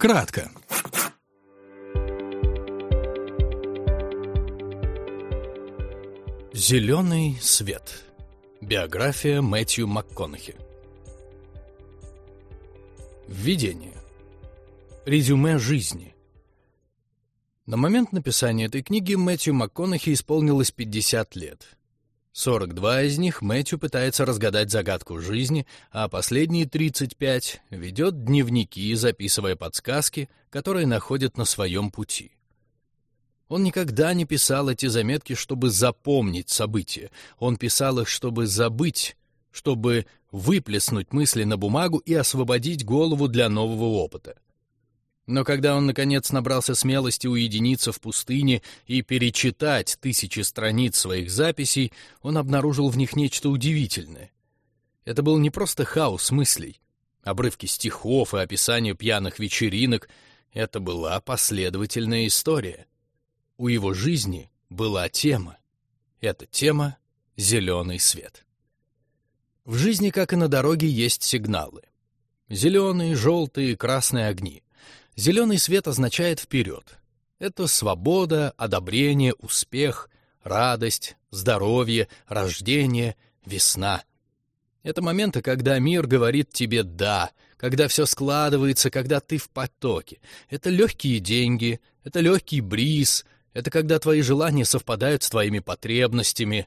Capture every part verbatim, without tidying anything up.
Кратко. «Зеленый свет». Биография Мэтью МакКонахи. Введение. Резюме жизни. На момент написания этой книги Мэтью МакКонахи исполнилось пятьдесят лет. сорок два из них Мэтью пытается разгадать загадку жизни, а последние тридцать пять ведет дневники, записывая подсказки, которые находит на своем пути. Он никогда не писал эти заметки, чтобы запомнить события. Он писал их, чтобы забыть, чтобы выплеснуть мысли на бумагу и освободить голову для нового опыта. Но когда он, наконец, набрался смелости уединиться в пустыне и перечитать тысячи страниц своих записей, он обнаружил в них нечто удивительное. Это был не просто хаос мыслей, обрывки стихов и описание пьяных вечеринок. Это была последовательная история. У его жизни была тема. Эта тема — зеленый свет. В жизни, как и на дороге, есть сигналы. Зеленые, желтые, красные огни. Зеленый свет означает «вперед». Это свобода, одобрение, успех, радость, здоровье, рождение, весна. Это моменты, когда мир говорит тебе «да», когда все складывается, когда ты в потоке. Это легкие деньги, это легкий бриз, это когда твои желания совпадают с твоими потребностями.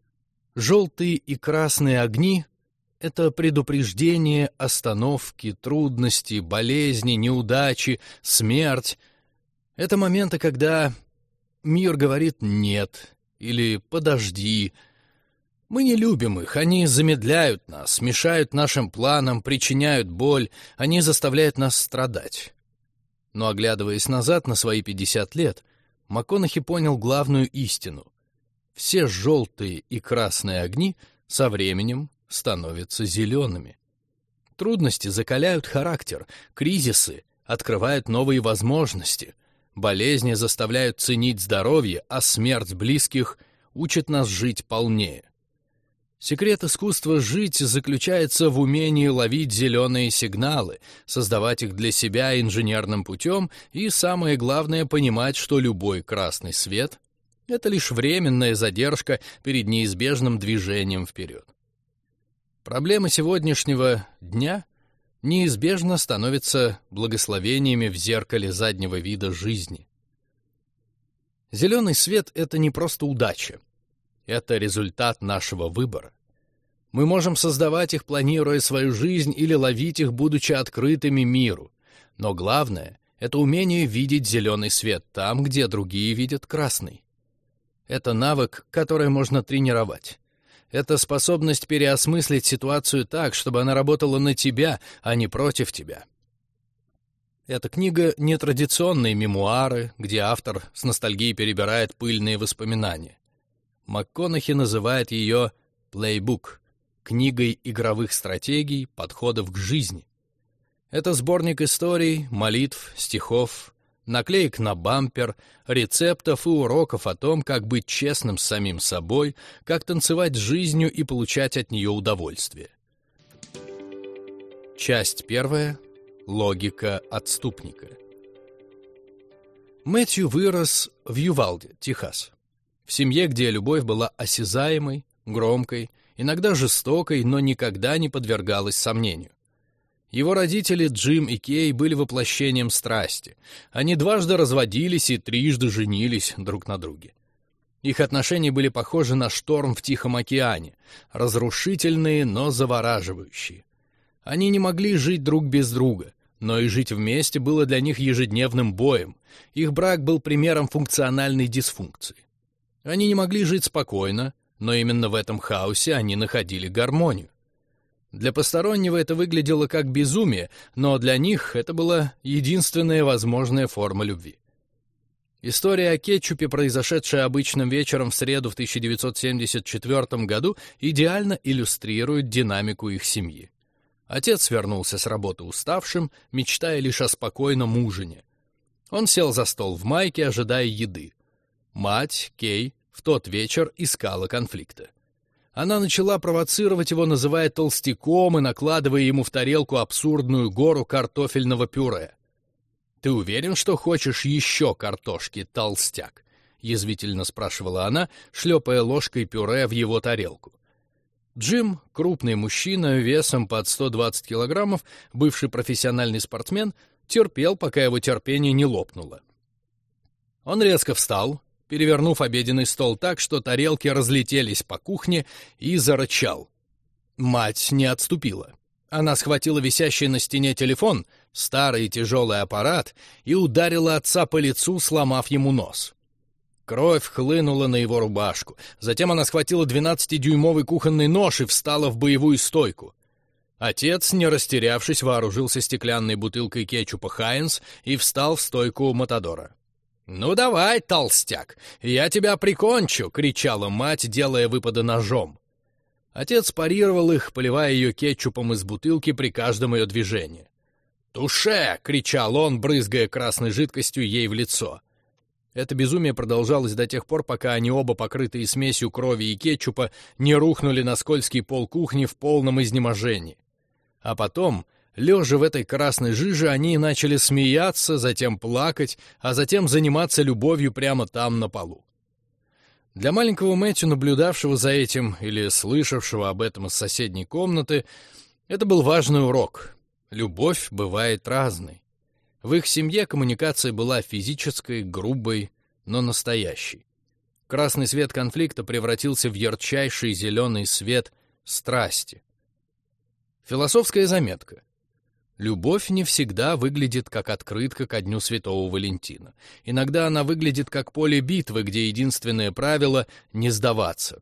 Желтые и красные огни — это предупреждение, остановки, трудности, болезни, неудачи, смерть. Это моменты, когда мир говорит «нет» или «подожди». Мы не любим их, они замедляют нас, мешают нашим планам, причиняют боль, они заставляют нас страдать. Но, оглядываясь назад на свои пятьдесят лет, МакКонахи понял главную истину. Все желтые и красные огни со временем становятся зелеными. Трудности закаляют характер, кризисы открывают новые возможности, болезни заставляют ценить здоровье, а смерть близких учит нас жить полнее. Секрет искусства жить заключается в умении ловить зеленые сигналы, создавать их для себя инженерным путем и, самое главное, понимать, что любой красный свет — это лишь временная задержка перед неизбежным движением вперед. Проблемы сегодняшнего дня неизбежно становятся благословениями в зеркале заднего вида жизни. Зеленый свет — это не просто удача. Это результат нашего выбора. Мы можем создавать их, планируя свою жизнь, или ловить их, будучи открытыми миру. Но главное — это умение видеть зеленый свет там, где другие видят красный. Это навык, который можно тренировать. Это способность переосмыслить ситуацию так, чтобы она работала на тебя, а не против тебя. Эта книга — не традиционные мемуары, где автор с ностальгией перебирает пыльные воспоминания. МакКонахи называет ее «плейбук» — книгой игровых стратегий, подходов к жизни. Это сборник историй, молитв, стихов, наклеек на бампер, рецептов и уроков о том, как быть честным с самим собой, как танцевать с жизнью и получать от нее удовольствие. Часть первая. Логика отступника. Мэтью вырос в Ювалде, Техас. В семье, где любовь была осязаемой, громкой, иногда жестокой, но никогда не подвергалась сомнению. Его родители Джим и Кей были воплощением страсти. Они дважды разводились и трижды женились друг на друге. Их отношения были похожи на шторм в Тихом океане, разрушительные, но завораживающие. Они не могли жить друг без друга, но и жить вместе было для них ежедневным боем. Их брак был примером функциональной дисфункции. Они не могли жить спокойно, но именно в этом хаосе они находили гармонию. Для постороннего это выглядело как безумие, но для них это была единственная возможная форма любви. История о кетчупе, произошедшая обычным вечером в среду в тысяча девятьсот семьдесят четвёртом году, идеально иллюстрирует динамику их семьи. Отец вернулся с работы уставшим, мечтая лишь о спокойном ужине. Он сел за стол в майке, ожидая еды. Мать, Кей, в тот вечер искала конфликта. Она начала провоцировать его, называя толстяком и накладывая ему в тарелку абсурдную гору картофельного пюре. «Ты уверен, что хочешь еще картошки, толстяк?» — язвительно спрашивала она, шлепая ложкой пюре в его тарелку. Джим, крупный мужчина, весом под сто двадцать килограммов, бывший профессиональный спортсмен, терпел, пока его терпение не лопнуло. Он резко встал, перевернув обеденный стол так, что тарелки разлетелись по кухне, и зарычал. Мать не отступила. Она схватила висящий на стене телефон, старый тяжелый аппарат, и ударила отца по лицу, сломав ему нос. Кровь хлынула на его рубашку. Затем она схватила двенадцатидюймовый кухонный нож и встала в боевую стойку. Отец, не растерявшись, вооружился стеклянной бутылкой кетчупа «Хайнс» и встал в стойку Матадора. «Ну давай, толстяк, я тебя прикончу!» — кричала мать, делая выпады ножом. Отец парировал их, поливая ее кетчупом из бутылки при каждом ее движении. «Туше!» — кричал он, брызгая красной жидкостью ей в лицо. Это безумие продолжалось до тех пор, пока они оба, покрытые смесью крови и кетчупа, не рухнули на скользкий пол кухни в полном изнеможении. А потом, лежа в этой красной жиже, они начали смеяться, затем плакать, а затем заниматься любовью прямо там, на полу. Для маленького Мэтью, наблюдавшего за этим или слышавшего об этом из соседней комнаты, это был важный урок. Любовь бывает разной. В их семье коммуникация была физической, грубой, но настоящей. Красный свет конфликта превратился в ярчайший зеленый свет страсти. Философская заметка. Любовь не всегда выглядит как открытка ко Дню Святого Валентина. Иногда она выглядит как поле битвы, где единственное правило — не сдаваться.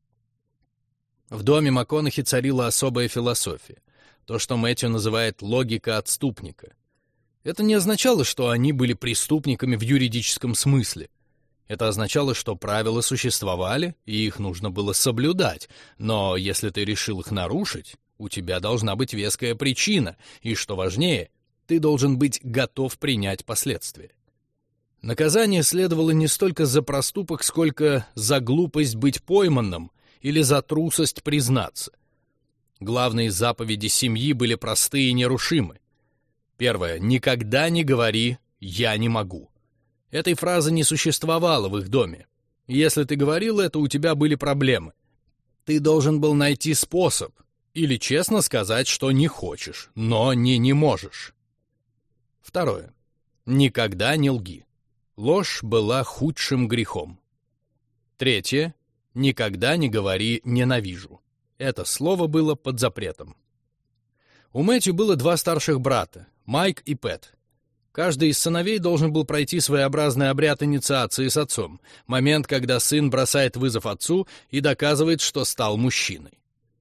В доме МакКонахи царила особая философия. То, что Мэтью называет «логика отступника». Это не означало, что они были преступниками в юридическом смысле. Это означало, что правила существовали, и их нужно было соблюдать, но если ты решил их нарушить, у тебя должна быть веская причина, и, что важнее, ты должен быть готов принять последствия. Наказание следовало не столько за проступок, сколько за глупость быть пойманным или за трусость признаться. Главные заповеди семьи были простые и нерушимы. Первое. Никогда не говори «я не могу». Этой фразы не существовало в их доме. Если ты говорил это, у тебя были проблемы. Ты должен был найти способ или честно сказать, что не хочешь, но не не можешь. Второе. Никогда не лги. Ложь была худшим грехом. Третье. Никогда не говори «ненавижу». Это слово было под запретом. У Мэтью было два старших брата, Майк и Пэт. Каждый из сыновей должен был пройти своеобразный обряд инициации с отцом, момент, когда сын бросает вызов отцу и доказывает, что стал мужчиной.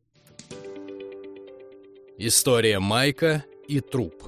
История Майка и труп.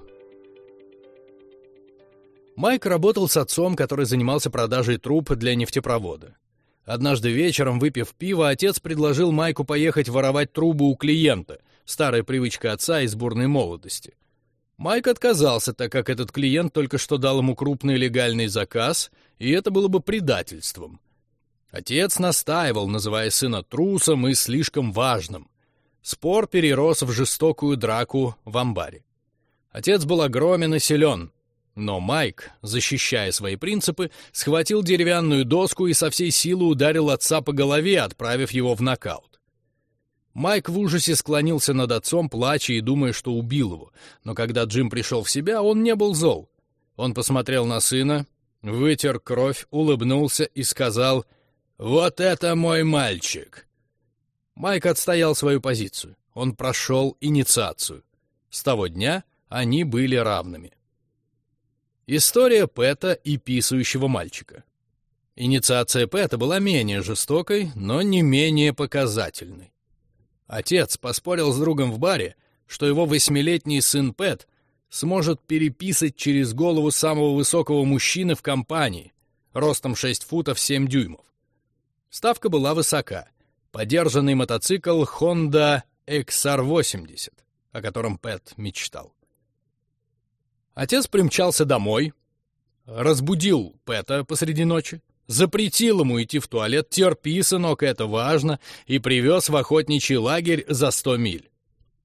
Майк работал с отцом, который занимался продажей труб для нефтепровода. Однажды вечером, выпив пиво, отец предложил Майку поехать воровать трубы у клиента, старая привычка отца из бурной молодости. Майк отказался, так как этот клиент только что дал ему крупный легальный заказ, и это было бы предательством. Отец настаивал, называя сына трусом и слишком важным. Спор перерос в жестокую драку в амбаре. Отец был огромен и силен, но Майк, защищая свои принципы, схватил деревянную доску и со всей силы ударил отца по голове, отправив его в нокаут. Майк в ужасе склонился над отцом, плача и думая, что убил его, но когда Джим пришел в себя, он не был зол. Он посмотрел на сына, вытер кровь, улыбнулся и сказал: «Вот это мой мальчик!» Майк отстоял свою позицию. Он прошел инициацию. С того дня они были равными. История Пэта и писающего мальчика. Инициация Пэта была менее жестокой, но не менее показательной. Отец поспорил с другом в баре, что его восьмилетний сын Пэт сможет переписать через голову самого высокого мужчины в компании, ростом шесть футов семь дюймов. Ставка была высока. Подержанный мотоцикл Honda икс ар восемьдесят, о котором Пэт мечтал. Отец примчался домой, разбудил Пэта посреди ночи, запретил ему идти в туалет, терпи, сынок, это важно, и привез в охотничий лагерь за сто миль.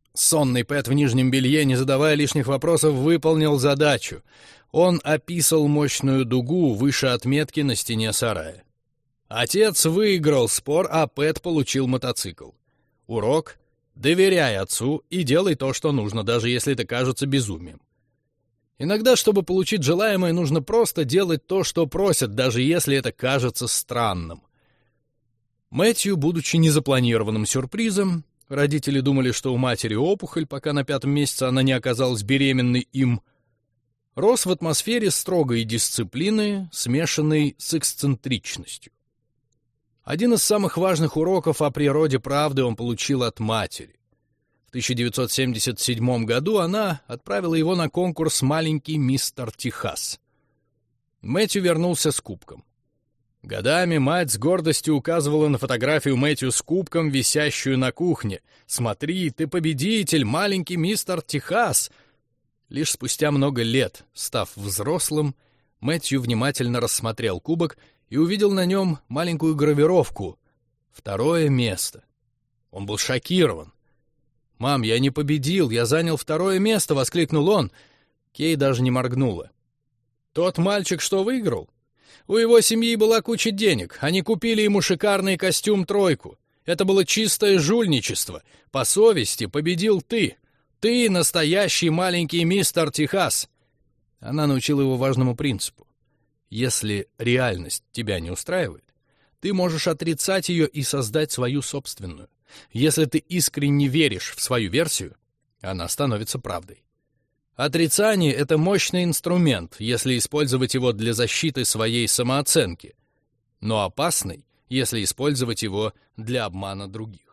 Сонный Пэт в нижнем белье, не задавая лишних вопросов, выполнил задачу. Он описал мощную дугу выше отметки на стене сарая. Отец выиграл спор, а Пэт получил мотоцикл. Урок — доверяй отцу и делай то, что нужно, даже если это кажется безумием. Иногда, чтобы получить желаемое, нужно просто делать то, что просят, даже если это кажется странным. Мэтью, будучи незапланированным сюрпризом, родители думали, что у матери опухоль, пока на пятом месяце она не оказалась беременной им, рос в атмосфере строгой дисциплины, смешанной с эксцентричностью. Один из самых важных уроков о природе правды он получил от матери. В тысяча девятьсот семьдесят седьмом году она отправила его на конкурс «Маленький мистер Техас». Мэтью вернулся с кубком. Годами мать с гордостью указывала на фотографию Мэтью с кубком, висящую на кухне. «Смотри, ты победитель, маленький мистер Техас!» Лишь спустя много лет, став взрослым, Мэтью внимательно рассмотрел кубок и увидел на нем маленькую гравировку «Второе место». Он был шокирован. «Мам, я не победил, я занял второе место!» — воскликнул он. Кей даже не моргнула. «Тот мальчик, что выиграл? У его семьи была куча денег. Они купили ему шикарный костюм-тройку. Это было чистое жульничество. По совести победил ты. Ты настоящий маленький мистер Техас!» Она научила его важному принципу. Если реальность тебя не устраивает, ты можешь отрицать ее и создать свою собственную. Если ты искренне веришь в свою версию, она становится правдой. Отрицание — это мощный инструмент, если использовать его для защиты своей самооценки, но опасный, если использовать его для обмана других.